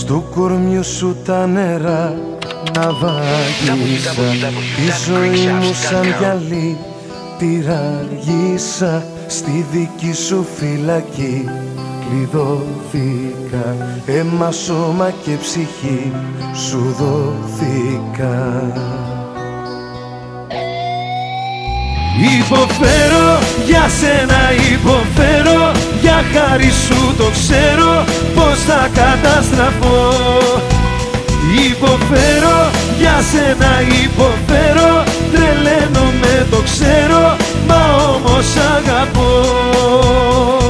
Στου κορμιού σου τα νερά να βάγισα. Η ζωή μου σαν γυαλί τη ράγισα. Στη δική σου φυλακή κλειδώθηκα. Αίμα, σώμα και ψυχή σου δόθηκα. Υποφέρω, για σένα υποφέρω. Για χάρη σου το ξέρω πως θα καταστραφώ. Υποφέρω, για σένα υποφέρω. Τρελαίνομαι το ξέρω, μα όμως αγαπώ.